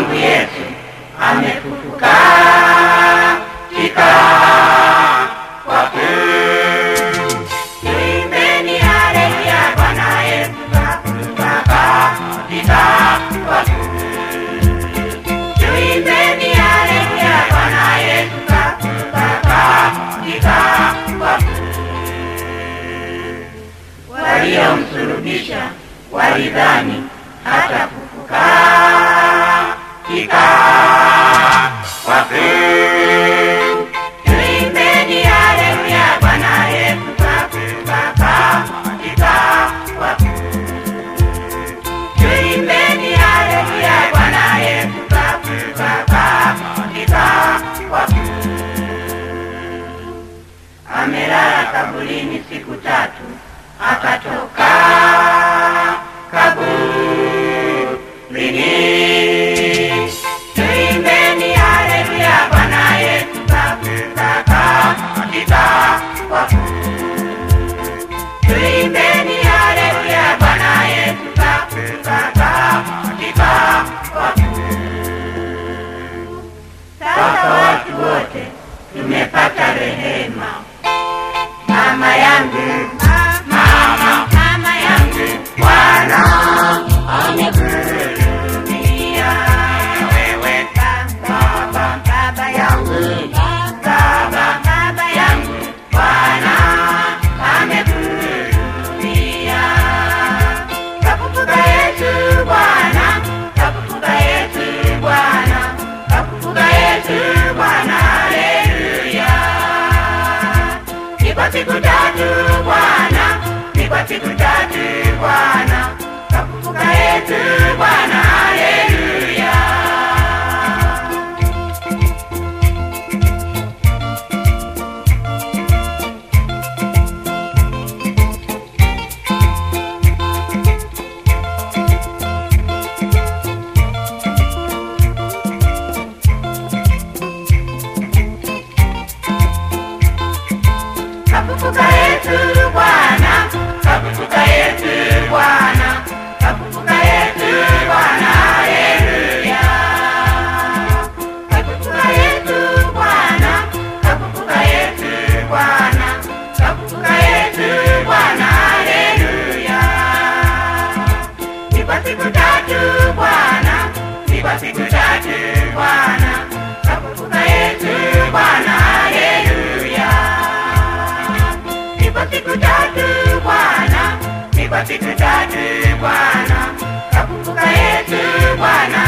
wangu Yesu amefufuka katika wafu. Tuimbeni haleluya, Bwana Yesu kafufuka katika wafu. Tuimbeni haleluya, Bwana Yesu kafufuka katika wafu. Waliomsulubisha walidhani hatafufuka katika wafu. Tuimbeni haleluya, Bwana Yesu kafufuka katika wafu. Tuimbeni haleluya, Bwana Yesu kafufuka katika wafu. Amelala kaburini siku 3, akatoka kaburini. Tuimbeni haleluya, Bwana Yesu kafufuka katika wafu. Tuimbeni haleluya, Bwana Yesu kafufuka katika wafu. Sasa watu wote tumepata rehema. Mama yangu, mama yangu, Bwana amekuhurumia. Wewe baba yangu, baba yangu, Bwana amekuhurumia. Kafufuka Yesu Bwana, kafufuka Yesu Bwana, kafufuka Yesu Bwana, haleluya. Ni kwa siku 3 Bwana, ni kwa siku 3 Bwana, kafufuka Yesu Bwana, haleluya. Kafufuka Yesu Bwana, kafufuka Yesu Bwana, kafufuka Yesu Bwana, haleluya. Kafufuka Yesu Bwana, kafufuka Yesu Bwana, kafufuka Yesu Bwana, haleluya. Ni kwa siku 3 Bwana, ni kwa siku 3 Bwana, kafufuka Yesu Bwana, haleluya. Ni kwa siku 3 Bwana, ni kwa siku 3 Bwana, kafufuka Yesu Bwana,